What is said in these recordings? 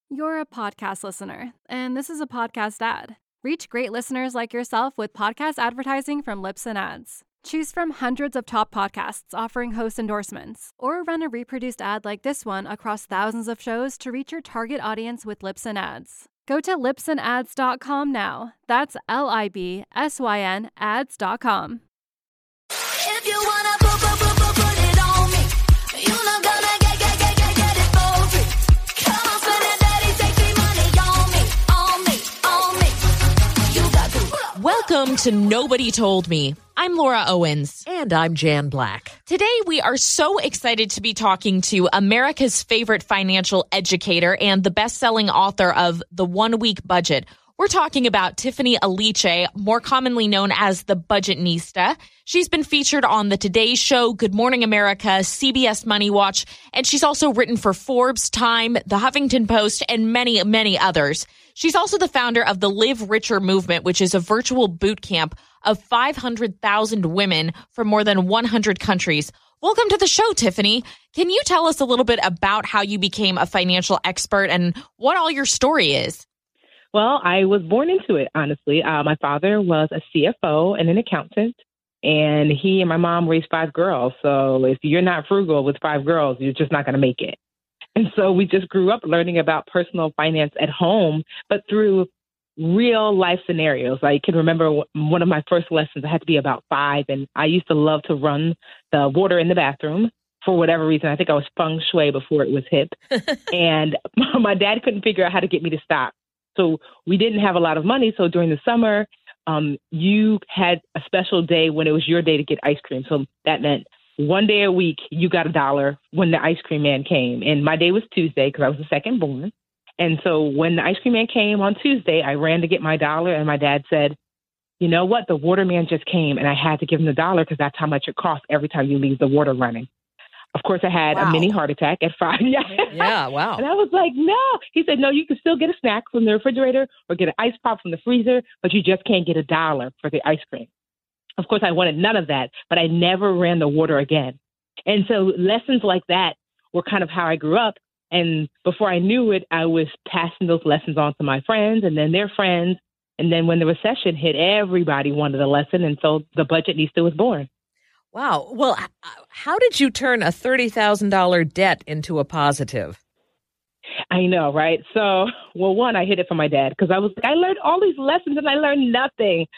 You're a podcast listener, and this is a podcast ad. Reach great listeners like yourself with podcast advertising from Libsyn Ads. Choose from hundreds of top podcasts offering host endorsements, or run a reproduced ad like this one across thousands of shows to reach your target audience with Libsyn Ads. Go to libsynads.com now. That's LIBSYN ads.com. If you wanna put it on me, you not gonna get it for free. Come on, spend it, daddy, take the money on me. You got to. Welcome to Nobody Told Me. I'm Laura Owens. And I'm Jan Black. Today, we are so excited to be talking to America's favorite financial educator and the best-selling author of The 1 Week Budget. We're talking about Tiffany Aliche, more commonly known as the Budgetnista. She's been featured on The Today Show, Good Morning America, CBS Money Watch, and she's also written for Forbes, Time, The Huffington Post, and many, many others. She's also the founder of the Live Richer movement, which is a virtual boot camp of 500,000 women from more than 100 countries. Welcome to the show, Tiffany. Can you tell us a little bit about how you became a financial expert and what all your story is? Well, I was born into it, honestly. My father was a CFO and an accountant, and he and my mom raised 5 girls. So if you're not frugal with 5 girls, you're just not going to make it. And so we just grew up learning about personal finance at home, but through real life scenarios. I can remember one of my first lessons, I had to be about 5, and I used to love to run the water in the bathroom. For whatever reason, I think I was feng shui before it was hip. And my dad couldn't figure out how to get me to stop. So we didn't have a lot of money. So during the summer, you had a special day when it was your day to get ice cream. So that meant one day a week, you got $1 when the ice cream man came. And my day was Tuesday because I was the second born. And so when the ice cream man came on Tuesday, I ran to get my $1. And my dad said, you know what? The water man just came and I had to give him the $1 because that's how much it costs every time you leave the water running. Of course, I had a mini heart attack at 5. Yeah, wow. And I was like, no. He said, no, you can still get a snack from the refrigerator or get an ice pop from the freezer, but you just can't get $1 for the ice cream. Of course, I wanted none of that, but I never ran the water again. And so lessons like that were kind of how I grew up. And before I knew it, I was passing those lessons on to my friends and then their friends. And then when the recession hit, everybody wanted a lesson. And so the Budgetnista was born. Wow. Well, how did you turn a $30,000 debt into a positive? I know, right? So, well, one, I hid it from my dad because I was like, I learned all these lessons and I learned nothing.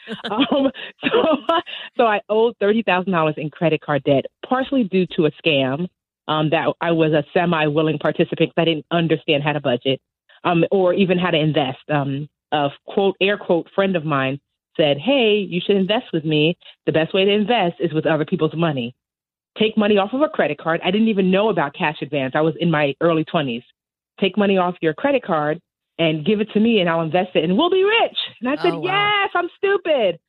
So I owed $30,000 in credit card debt, partially due to a scam that I was a semi-willing participant because I didn't understand how to budget or even how to invest. A quote, air quote, friend of mine said, hey, you should invest with me. The best way to invest is with other people's money. Take money off of a credit card. I didn't even know about cash advance. I was in my early 20s. Take money off your credit card and give it to me and I'll invest it and we'll be rich. And I said, yes, I'm stupid.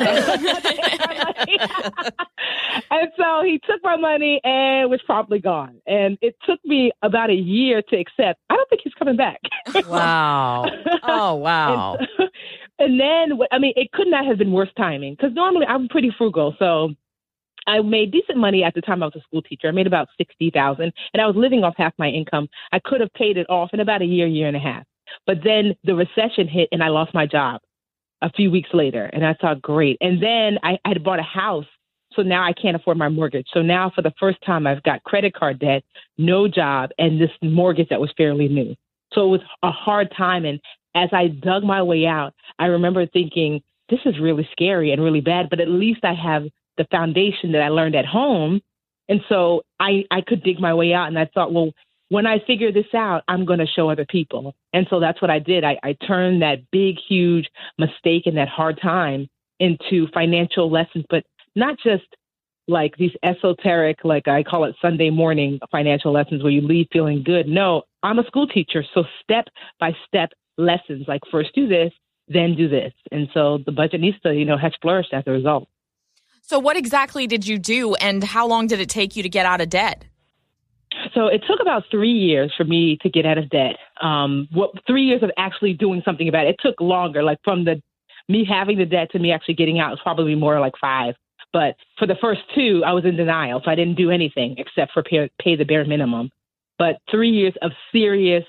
And so he took my money and was promptly gone. And it took me about a year to accept, I don't think he's coming back. Wow. Oh, wow. And then, I mean, it could not have been worse timing because normally I'm pretty frugal. So I made decent money at the time I was a school teacher. I made about $60,000 and I was living off half my income. I could have paid it off in about a year and a half. But then the recession hit and I lost my job a few weeks later. And I thought, great. And then I had bought a house. So now I can't afford my mortgage. So now for the first time, I've got credit card debt, no job, and this mortgage that was fairly new. So it was a hard time. And as I dug my way out, I remember thinking, this is really scary and really bad, but at least I have the foundation that I learned at home. And so I could dig my way out. And I thought, well, when I figure this out, I'm going to show other people. And so that's what I did. I turned that big, huge mistake and that hard time into financial lessons, but not just like these esoteric, like I call it Sunday morning financial lessons where you leave feeling good. No, I'm a school teacher. So step by step lessons, like first do this, then do this. And so the Budgetnista, has flourished as a result. So what exactly did you do and how long did it take you to get out of debt? So it took about 3 years for me to get out of debt. 3 years of actually doing something about it. It took longer, like from me having the debt to me actually getting out was probably more like 5. But for the first 2, I was in denial. So I didn't do anything except for pay the bare minimum. But 3 years of serious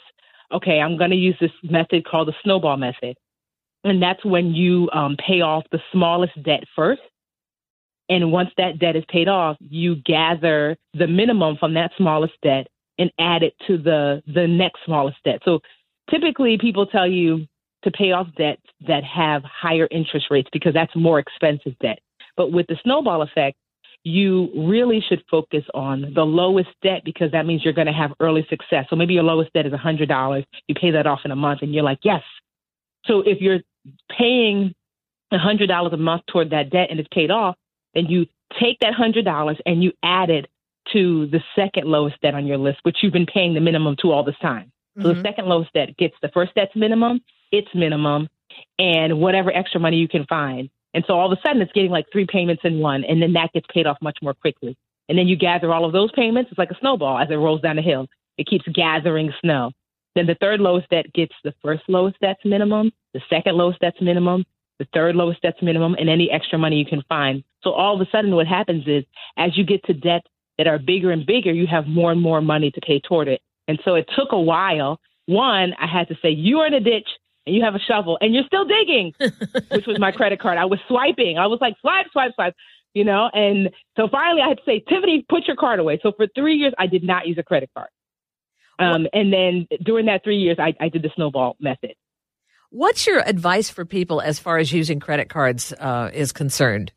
okay, I'm going to use this method called the snowball method. And that's when you pay off the smallest debt first. And once that debt is paid off, you gather the minimum from that smallest debt and add it to the next smallest debt. So typically people tell you to pay off debts that have higher interest rates because that's more expensive debt. But with the snowball effect, you really should focus on the lowest debt because that means you're going to have early success. So maybe your lowest debt is $100. You pay that off in a month and you're like, yes. So if you're paying $100 a month toward that debt and it's paid off, then you take that $100 and you add it to the second lowest debt on your list, which you've been paying the minimum to all this time. So the second lowest debt gets the first debt's minimum, its minimum, and whatever extra money you can find. And so all of a sudden it's getting like 3 payments in one, and then that gets paid off much more quickly. And then you gather all of those payments. It's like a snowball as it rolls down the hill. It keeps gathering snow. Then the third lowest debt gets the first lowest debt's minimum, the second lowest debt's minimum, the third lowest debt's minimum, and any extra money you can find. So all of a sudden what happens is as you get to debts that are bigger and bigger, you have more and more money to pay toward it. And so it took a while. One, I had to say, you are in a ditch and you have a shovel and you're still digging, which was my credit card. I was swiping. I was like, swipe, swipe, swipe, you know? And so finally I had to say, Tiffany, put your card away. So for 3 years, I did not use a credit card. And then during that 3 years, I did the snowball method. What's your advice for people as far as using credit cards is concerned?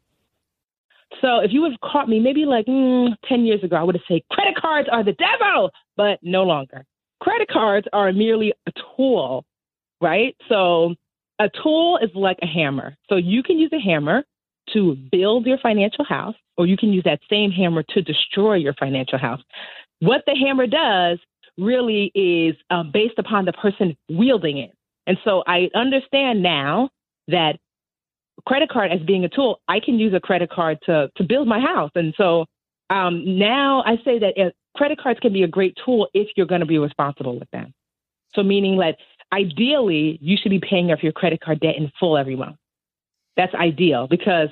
So if you would have caught me maybe like 10 years ago, I would have said credit cards are the devil, but no longer. Credit cards are merely a tool, right? So a tool is like a hammer. So you can use a hammer to build your financial house, or you can use that same hammer to destroy your financial house. What the hammer does really is based upon the person wielding it. And so I understand now that credit card as being a tool, I can use a credit card to build my house. And so now I say that credit cards can be a great tool if you're going to be responsible with them. So meaning that ideally you should be paying off your credit card debt in full every month. That's ideal because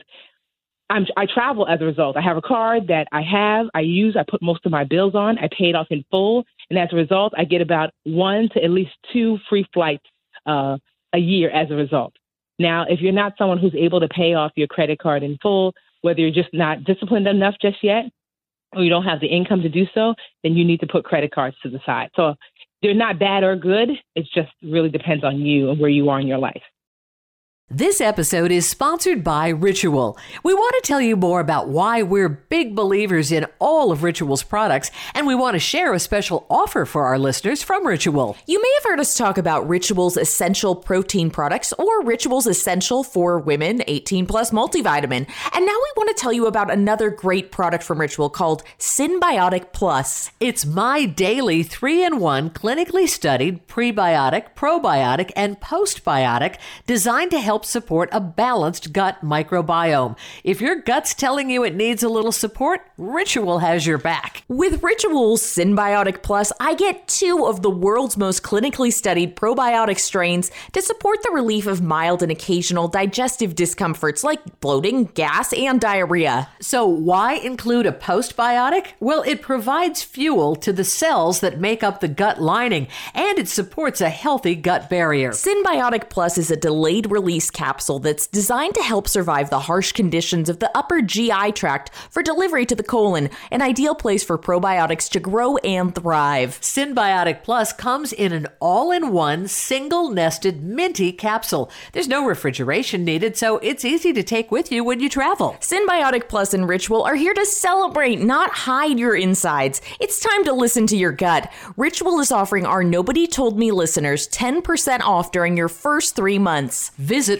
I travel as a result. I have a card that I use, I put most of my bills on, I pay it off in full. And as a result, I get about 1 to at least 2 free flights a year as a result. Now, if you're not someone who's able to pay off your credit card in full, whether you're just not disciplined enough just yet, or you don't have the income to do so, then you need to put credit cards to the side. So they're not bad or good. It just really depends on you and where you are in your life. This episode is sponsored by Ritual. We want to tell you more about why we're big believers in all of Ritual's products, and we want to share a special offer for our listeners from Ritual. You may have heard us talk about Ritual's Essential Protein Products or Ritual's Essential for Women 18 Plus Multivitamin. And now we want to tell you about another great product from Ritual called Synbiotic Plus. It's my daily 3-in-1 clinically studied prebiotic, probiotic, and postbiotic designed to help support a balanced gut microbiome. If your gut's telling you it needs a little support, Ritual has your back. With Ritual's Synbiotic Plus, I get 2 of the world's most clinically studied probiotic strains to support the relief of mild and occasional digestive discomforts like bloating, gas, and diarrhea. So why include a postbiotic? Well, it provides fuel to the cells that make up the gut lining, and it supports a healthy gut barrier. Synbiotic Plus is a delayed release capsule that's designed to help survive the harsh conditions of the upper GI tract for delivery to the colon, an ideal place for probiotics to grow and thrive. Synbiotic Plus comes in an all-in-one single-nested minty capsule. There's no refrigeration needed, so it's easy to take with you when you travel. Synbiotic Plus and Ritual are here to celebrate, not hide your insides. It's time to listen to your gut. Ritual is offering our Nobody Told Me listeners 10% off during your first 3 months. Visit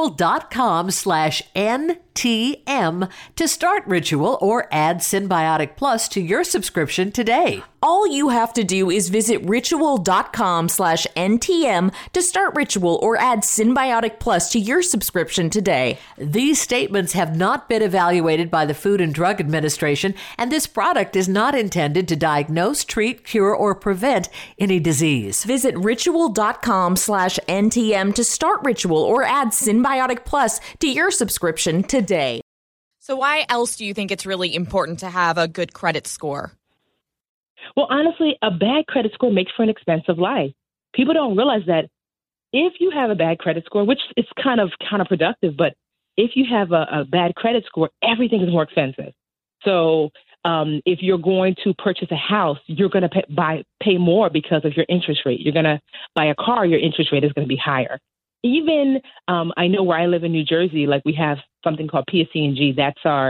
ritual.com/NTM to start Ritual or add Synbiotic Plus to your subscription today. All you have to do is visit ritual.com/NTM to start Ritual or add Synbiotic Plus to your subscription today. These statements have not been evaluated by the Food and Drug Administration, and this product is not intended to diagnose, treat, cure, or prevent any disease. Visit ritual.com/NTM to start Ritual or add Synbiotic Plus to your subscription today. So why else do you think it's really important to have a good credit score? Well, honestly, a bad credit score makes for an expensive life. people don't realize that if you have a bad credit score, which is kind of counterproductive, but if you have a bad credit score, everything is more expensive. So if you're going to purchase a house, you're going to pay more because of your interest rate. You're going to buy a car, your interest rate is going to be higher. Even I know where I live in New Jersey, like we have something called PSE&G. That's our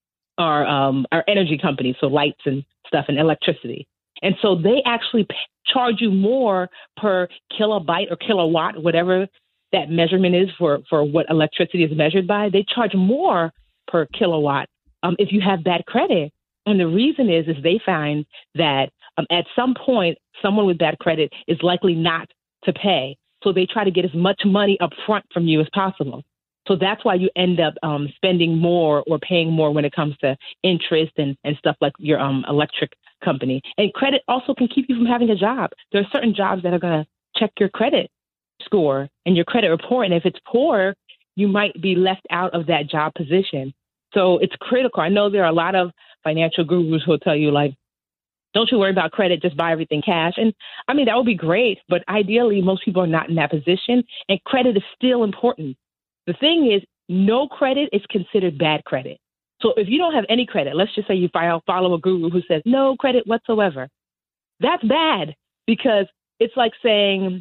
energy company, so lights and stuff and electricity. And so they actually charge you more per kilobyte or kilowatt, whatever that measurement is for what electricity is measured by. They charge more per kilowatt if you have bad credit. And the reason is they find that at some point, someone with bad credit is likely not to pay. So they try to get as much money up front from you as possible. So that's why you end up spending more or paying more when it comes to interest and stuff like your electric company. And credit also can keep you from having a job. There are certain jobs that are going to check your credit score and your credit report. And if it's poor, you might be left out of that job position. So it's critical. I know there are a lot of financial gurus who will tell you, like, don't you worry about credit, just buy everything cash. And I mean, that would be great. But ideally, most people are not in that position. And credit is still important. The thing is, no credit is considered bad credit. So if you don't have any credit, let's just say you follow a guru who says no credit whatsoever, that's bad, because it's like saying,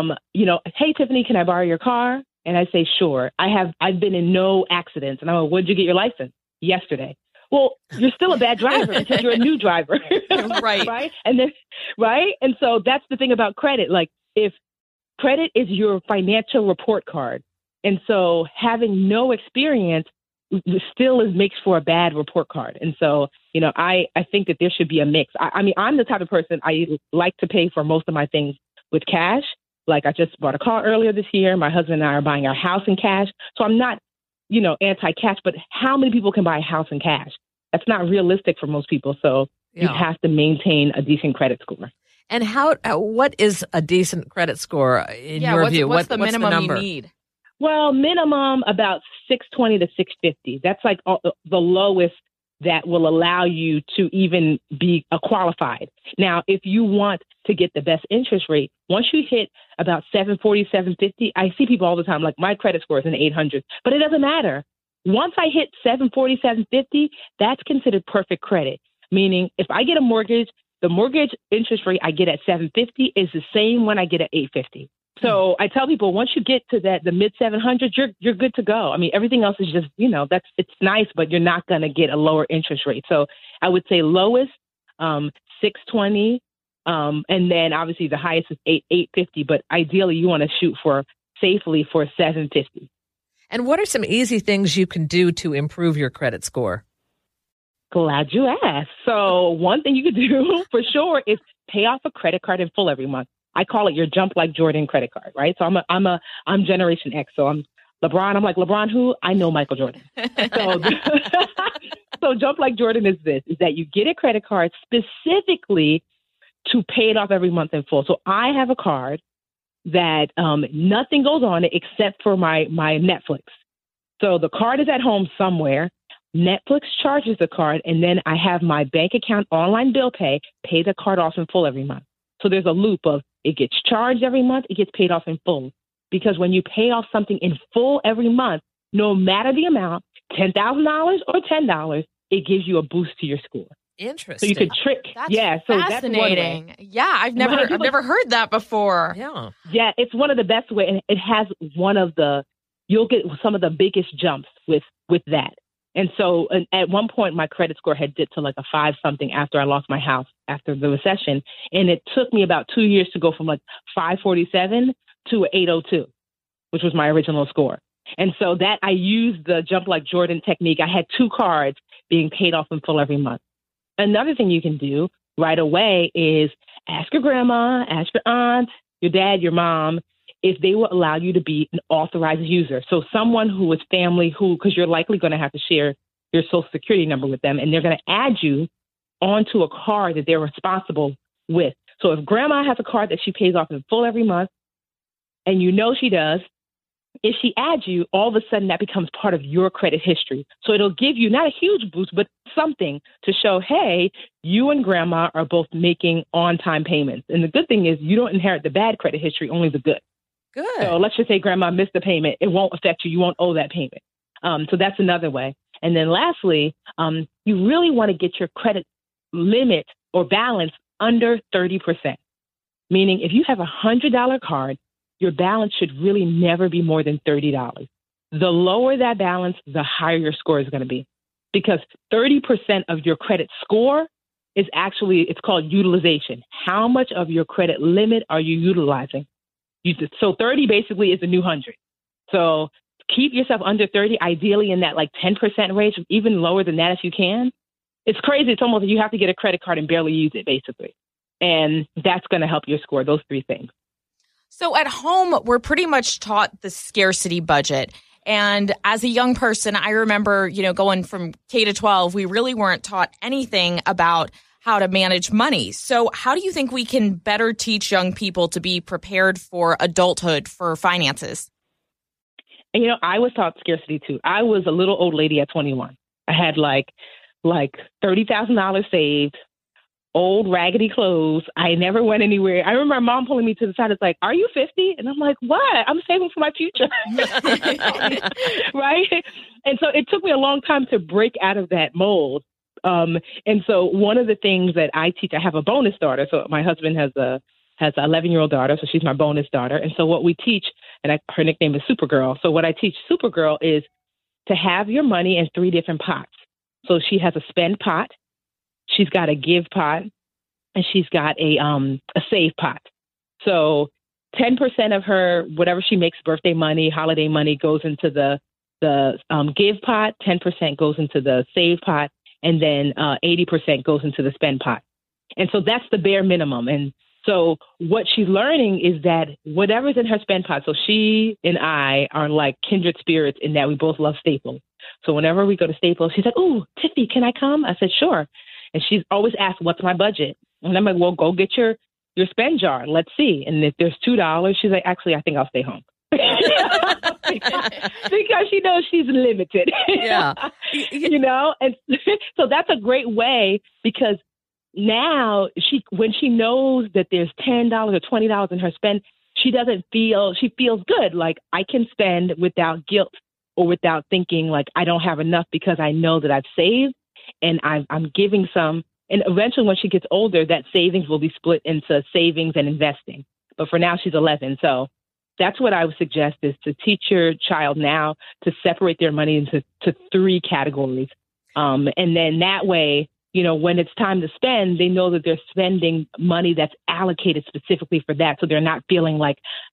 hey, Tiffany, can I borrow your car? And I say, sure. I've been in no accidents. And I'm like, when did you get your license? Yesterday. Well, you're still a bad driver because you're a new driver. Right. Right. And then, right. And so that's the thing about credit. Like, if credit is your financial report card, and so having no experience still makes for a bad report card. And so, I think that there should be a mix. I mean, I'm the type of person, I like to pay for most of my things with cash. Like, I just bought a car earlier this year. My husband and I are buying our house in cash. So I'm not, anti-cash, but how many people can buy a house in cash? That's not realistic for most people. So you have to maintain a decent credit score. And what is a decent credit score in your view? What's the what's minimum the number? you need? Well, minimum about 620 to 650. That's like the lowest that will allow you to even be qualified. Now, if you want to get the best interest rate, once you hit about 740, 750, I see people all the time like, my credit score is in the 800s, but it doesn't matter. Once I hit 740, 750, that's considered perfect credit. Meaning, if I get a mortgage, the mortgage interest rate I get at 750 is the same when I get at 850. So I tell people, once you get to the mid 700s, you're good to go. I mean, everything else is just, it's nice, but you're not going to get a lower interest rate. So I would say lowest 620, and then obviously the highest is 850. But ideally, you want to shoot for 750. And what are some easy things you can do to improve your credit score? Glad you asked. So one thing you could do for sure is pay off a credit card in full every month. I call it your Jump Like Jordan credit card, right? So I'm Generation X. So I'm LeBron. I'm like, LeBron who? I know Michael Jordan. So Jump Like Jordan is that you get a credit card specifically to pay it off every month in full. So I have a card that nothing goes on it except for my Netflix. So the card is at home somewhere. Netflix charges the card, and then I have my bank account online bill pay the card off in full every month. So there's a loop of it gets charged every month, it gets paid off in full. Because when you pay off something in full every month, no matter the amount, $10,000 or $10, it gives you a boost to your score. Interesting. So you could trick. That's so fascinating. That's one way. Yeah, I've never heard that before. Yeah. Yeah, it's one of the best ways, and it has you'll get some of the biggest jumps with that. And so at one point, my credit score had dipped to like a 5-something after I lost my house after the recession. And it took me about 2 years to go from like 547 to 802, which was my original score. And so that I used the Jump Like Jordan technique. I had 2 cards being paid off in full every month. Another thing you can do right away is ask your grandma, ask your aunt, your dad, your mom, if they will allow you to be an authorized user. So someone who is family because you're likely going to have to share your social security number with them, and they're going to add you onto a card that they're responsible with. So if grandma has a card that she pays off in full every month, and she does, if she adds you, all of a sudden that becomes part of your credit history. So it'll give you not a huge boost, but something to show, hey, you and grandma are both making on-time payments. And the good thing is you don't inherit the bad credit history, only the good. Good. So let's just say grandma missed the payment. It won't affect you. You won't owe that payment. So that's another way. And then lastly, you really want to get your credit limit or balance under 30%. Meaning if you have $100 card, your balance should really never be more than $30. The lower that balance, the higher your score is going to be. Because 30% of your credit score is actually, it's called utilization. How much of your credit limit are you utilizing? So 30 basically is the new 100. So keep yourself under 30, ideally in that like 10% range, even lower than that if you can. It's crazy. It's almost you have to get a credit card and barely use it, basically. And that's going to help your score, those three things. So at home, we're pretty much taught the scarcity budget. And as a young person, I remember, going from K to 12, we really weren't taught anything about how to manage money. So how do you think we can better teach young people to be prepared for adulthood for finances? And, I was taught scarcity too. I was a little old lady at 21. I had like $30,000 saved, old raggedy clothes. I never went anywhere. I remember my mom pulling me to the side. It's like, are you 50? And I'm like, what? I'm saving for my future. Right? And so it took me a long time to break out of that mold. And so one of the things that I teach, I have a bonus daughter. So my husband has an 11-year-old daughter. So she's my bonus daughter. And so what we teach, and her nickname is Supergirl. So what I teach Supergirl is to have your money in 3 different pots. So she has a spend pot, she's got a give pot, and she's got a save pot. So 10% of her, whatever she makes, birthday money, holiday money, goes into the give pot, 10% goes into the save pot, and then 80% goes into the spend pot. And so that's the bare minimum. And so what she's learning is that whatever's in her spend pot, so she and I are like kindred spirits in that we both love Staples. So whenever we go to Staples, she's like, "Oh, Tiffy, can I come?" I said, "Sure." And she's always asked, "What's my budget?" And I'm like, "Well, go get your spend jar. Let's see." And if there's $2, she's like, "Actually, I think I'll stay home." Because she knows she's limited. Yeah. And so that's a great way, because now when she knows that there's $10 or $20 in her spend, she feels good. Like, I can spend without guilt or without thinking like I don't have enough, because I know that I've saved and I'm giving some. And eventually when she gets older, that savings will be split into savings and investing. But for now, she's 11. So that's what I would suggest, is to teach your child now to separate their money into 3 categories. And then that way, when it's time to spend, they know that they're spending money that's allocated specifically for that. So they're not feeling like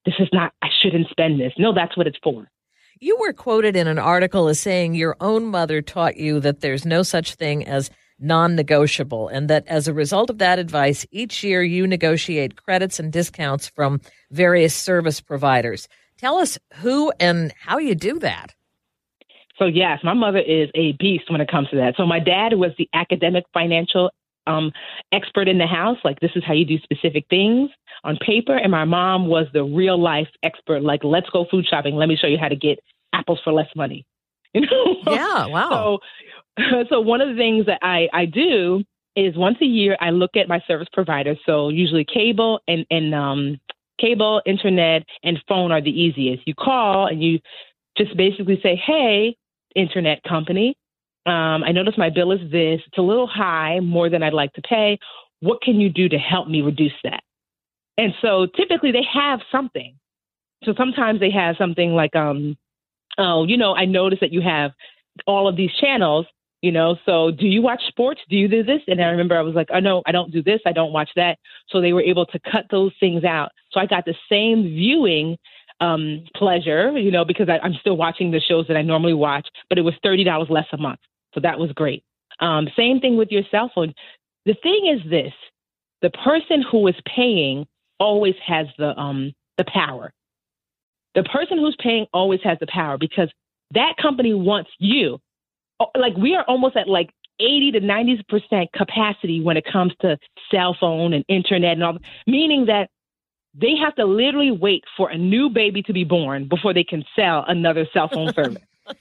I shouldn't spend this. No, that's what it's for. You were quoted in an article as saying your own mother taught you that there's no such thing as non-negotiable, and that as a result of that advice, each year you negotiate credits and discounts from various service providers. Tell us who and how you do that. So yes, my mother is a beast when it comes to that. So my dad was the academic financial expert in the house. Like, this is how you do specific things on paper. And my mom was the real life expert. Like, let's go food shopping. Let me show you how to get apples for less money. Yeah. Wow. So one of the things that I do is once a year, I look at my service providers. So usually cable and cable, internet, and phone are the easiest. You call and you just basically say, "Hey, internet company, I noticed my bill is this. It's a little high, more than I'd like to pay. What can you do to help me reduce that?" And so typically they have something. So sometimes they have something like, I noticed that you have all of these channels, so do you watch sports? Do you do this? And I remember I was like, "Oh, no, I don't do this. I don't watch that." So they were able to cut those things out. So I got the same viewing pleasure, because I'm still watching the shows that I normally watch, but it was $30 less a month. So that was great. Same thing with your cell phone. The thing is this: the person who is paying always has the power. The person who's paying always has the power, because that company wants you. Like, we are almost at like 80 to 90% capacity when it comes to cell phone and internet and all, meaning that they have to literally wait for a new baby to be born before they can sell another cell phone service.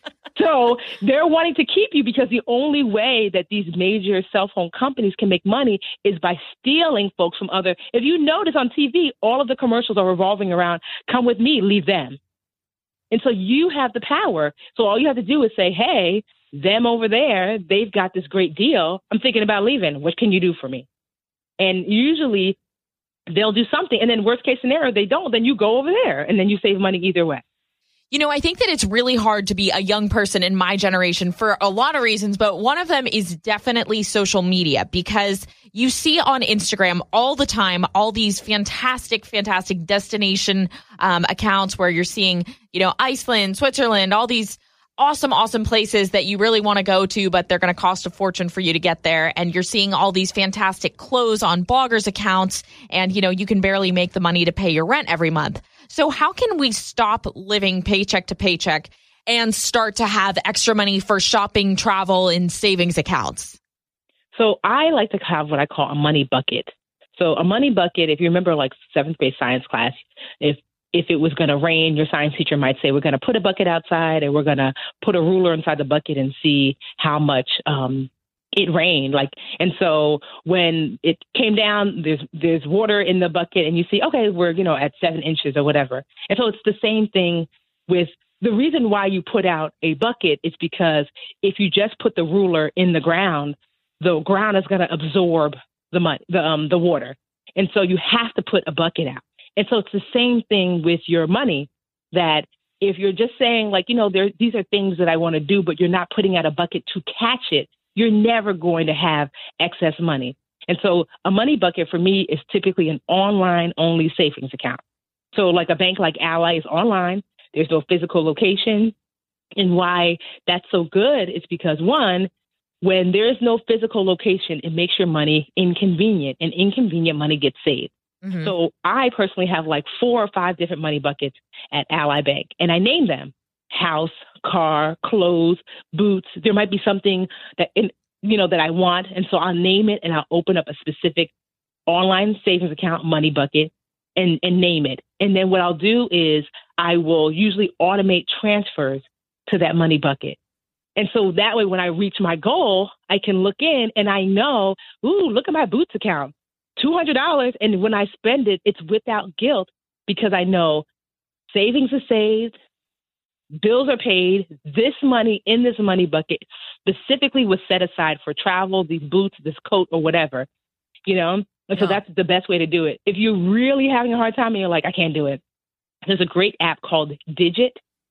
So they're wanting to keep you because the only way that these major cell phone companies can make money is by stealing folks from other. If you notice on TV, all of the commercials are revolving around, come with me, leave them. And so you have the power. So all you have to do is say, hey, them over there, they've got this great deal. I'm thinking about leaving. What can you do for me? And usually they'll do something. And then worst case scenario, they don't. Then you go over there and then you save money either way. You know, I think that it's really hard to be a young person in my generation for a lot of reasons, but one of them is definitely social media, because you see on Instagram all the time all these fantastic destination accounts where you're seeing, you know, Iceland, Switzerland, all these awesome places that you really want to go to, but they're going to cost a fortune for you to get there. And you're seeing all these fantastic clothes on bloggers' accounts, and, you know, you can barely make the money to pay your rent every month. So how can we stop living paycheck to paycheck and start to have extra money for shopping, travel, and savings accounts? So I like to have what I call a money bucket. So a money bucket, if you remember like seventh grade science class, if it was going to rain, your science teacher might say, we're going to put a bucket outside and we're going to put a ruler inside the bucket and see how much it rained. And so when it came down, there's water in the bucket and you see, okay, we're, at 7 inches or whatever. And so it's the same thing with the reason why you put out a bucket is because if you just put the ruler in the ground is going to absorb the water. And so you have to put a bucket out. And so it's the same thing with your money, that if you're just saying these are things that I want to do, but you're not putting out a bucket to catch it, you're never going to have excess money. And so a money bucket for me is typically an online only savings account. So like a bank like Ally is online. There's no physical location. And why that's so good is because, one, when there's no physical location, it makes your money inconvenient, and inconvenient money gets saved. Mm-hmm. So I personally have 4 or 5 different money buckets at Ally Bank, and I name them: house, car, clothes, boots. There might be something that that I want, and so I'll name it and I'll open up a specific online savings account money bucket and name it. And then what I'll do is I will usually automate transfers to that money bucket. And so that way, when I reach my goal, I can look in and I know, look at my boots account, $200. And when I spend it, it's without guilt because I know savings are saved, bills are paid. This money in this money bucket specifically was set aside for travel, these boots, this coat, or whatever, And so that's the best way to do it. If you're really having a hard time and you're like, I can't do it, there's a great app called Digit,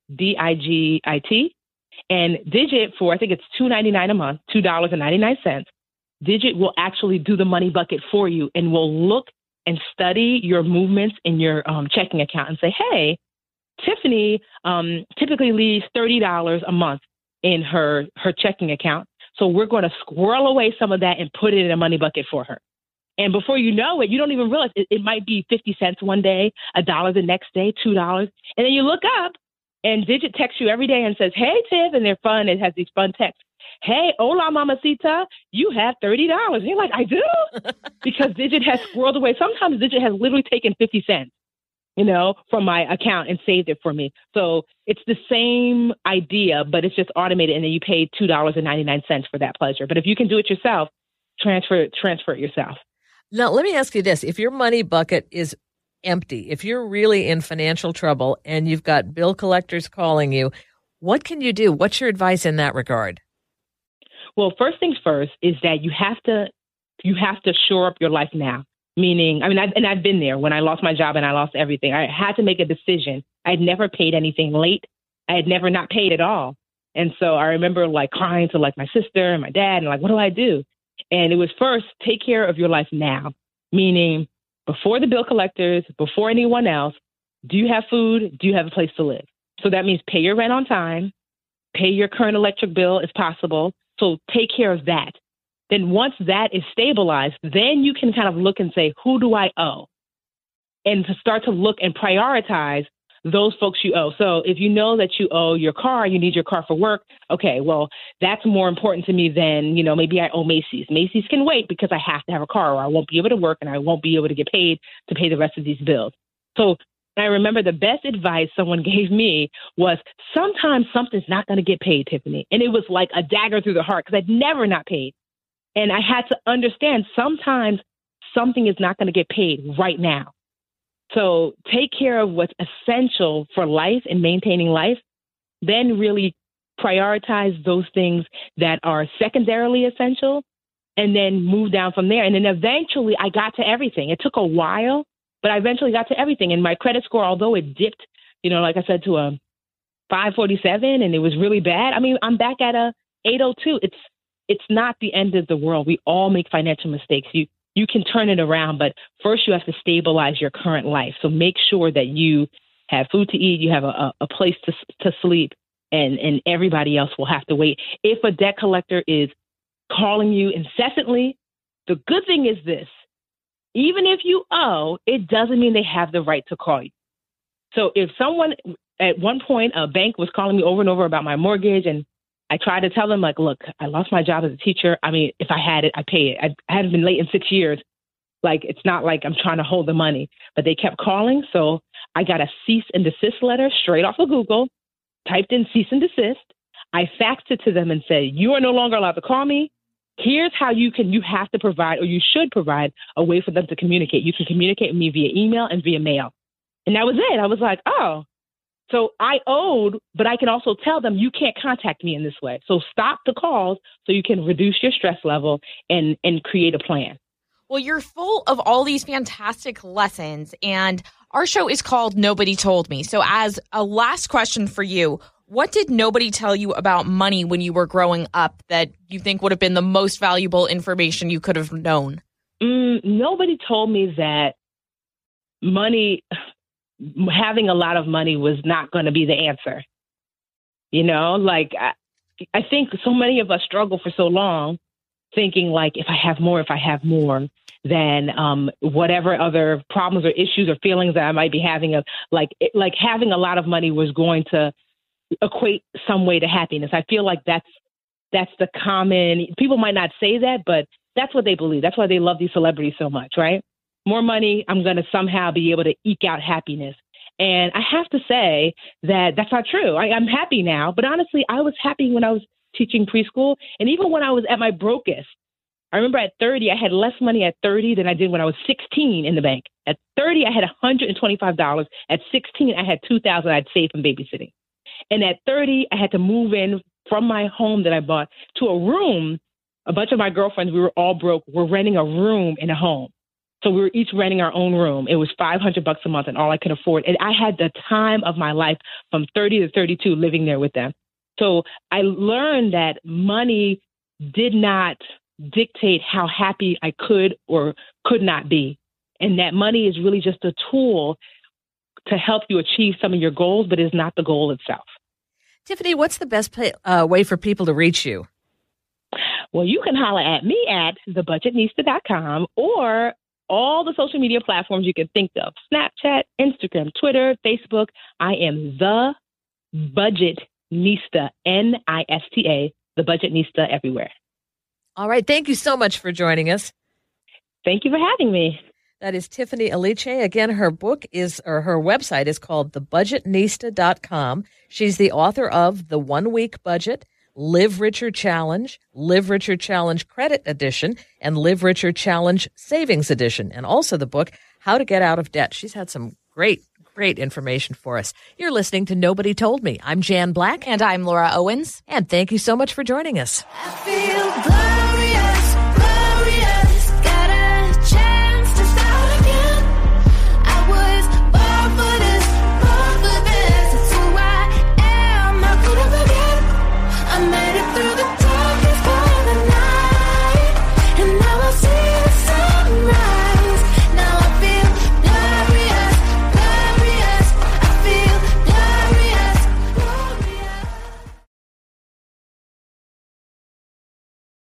D-I-G-I-T. And Digit, for I think it's $2.99 a month, $2.99, Digit will actually do the money bucket for you and will look and study your movements in your checking account and say, hey, Tiffany typically leaves $30 a month in her checking account. So we're going to squirrel away some of that and put it in a money bucket for her. And before you know it, you don't even realize it might be 50 cents one day, $1 the next day, $2. And then you look up and Digit texts you every day and says, hey, Tiff, and they're fun. It has these fun texts. Hey, hola, mamacita, you have $30. And you're like, I do? Because Digit has squirreled away. Sometimes Digit has literally taken 50 cents, from my account and saved it for me. So it's the same idea, but it's just automated. And then you pay $2.99 for that pleasure. But if you can do it yourself, transfer it yourself. Now, let me ask you this. If your money bucket is empty, if you're really in financial trouble and you've got bill collectors calling you, what can you do? What's your advice in that regard? Well, first things first is that you have to shore up your life now. Meaning, I've been there when I lost my job and I lost everything. I had to make a decision. I had never paid anything late. I had never not paid at all. And so I remember crying to my sister and my dad and what do I do? And it was first, take care of your life now. Meaning, before the bill collectors, before anyone else, do you have food? Do you have a place to live? So that means pay your rent on time, pay your current electric bill if possible. So take care of that. Then once that is stabilized, then you can kind of look and say, who do I owe? And to start to look and prioritize those folks you owe. So if you know that you owe your car, you need your car for work. Okay, well, that's more important to me than, maybe I owe Macy's. Macy's can wait because I have to have a car or I won't be able to work and I won't be able to get paid to pay the rest of these bills. So I remember the best advice someone gave me was sometimes something's not going to get paid, Tiffany. And it was like a dagger through the heart because I'd never not paid. And I had to understand sometimes something is not going to get paid right now. So take care of what's essential for life and maintaining life, then really prioritize those things that are secondarily essential, and then move down from there. And then eventually I got to everything. It took a while, but I eventually got to everything. And my credit score, although it dipped, like I said, to a 547 and it was really bad, I mean, I'm back at a 802. It's not the end of the world. We all make financial mistakes. You can turn it around, but first you have to stabilize your current life. So make sure that you have food to eat, you have a place to sleep, and everybody else will have to wait. If a debt collector is calling you incessantly, the good thing is this: even if you owe, it doesn't mean they have the right to call you. So if someone, at one point, a bank was calling me over and over about my mortgage, and I tried to tell them, like, look, I lost my job as a teacher. I mean, if I had it, I'd pay it. I hadn't been late in 6 years. Like, it's not like I'm trying to hold the money. But they kept calling, so I got a cease and desist letter straight off of Google, typed in cease and desist. I faxed it to them and said, you are no longer allowed to call me. Here's how you have to provide, or you should provide, a way for them to communicate. You can communicate with me via email and via mail. And that was it. I was like, oh. So I owed, but I can also tell them you can't contact me in this way. So stop the calls so you can reduce your stress level and create a plan. Well, you're full of all these fantastic lessons, and our show is called Nobody Told Me. So as a last question for you, what did nobody tell you about money when you were growing up that you think would have been the most valuable information you could have known? Nobody told me that having a lot of money was not going to be the answer. I think so many of us struggle for so long thinking, like, if I have more, then whatever other problems or issues or feelings that I might be having, like having a lot of money was going to equate some way to happiness. I feel like that's the common, people might not say that, but that's what they believe. That's why they love these celebrities so much, right? More money, I'm going to somehow be able to eke out happiness. And I have to say that that's not true. I'm happy now, but honestly, I was happy when I was teaching preschool. And even when I was at my brokest, I remember at 30, I had less money at 30 than I did when I was 16 in the bank. At 30, I had $125. At 16, I had $2,000 I'd saved from babysitting. And at 30, I had to move in from my home that I bought to a room. A bunch of my girlfriends, we were all broke. We're renting a room in a home. So we were each renting our own room. It was $500 a month and all I could afford. And I had the time of my life from 30 to 32 living there with them. So I learned that money did not dictate how happy I could or could not be. And that money is really just a tool to help you achieve some of your goals, but is not the goal itself. Tiffany, what's the best way for people to reach you? Well, you can holler at me at thebudgetnista.com or all the social media platforms you can think of: Snapchat, Instagram, Twitter, Facebook. I am The Budget Nista, Nista, The Budget Nista everywhere. All right. Thank you so much for joining us. Thank you for having me. That is Tiffany Aliche. Again, her website is called thebudgetnista.com. She's the author of The 1 Week Budget, Live Richer Challenge, Live Richer Challenge Credit Edition, and Live Richer Challenge Savings Edition, and also the book, How to Get Out of Debt. She's had some great information for us. You're listening to Nobody Told Me. I'm Jan Black. And I'm Laura Owens. And thank you so much for joining us. I feel good.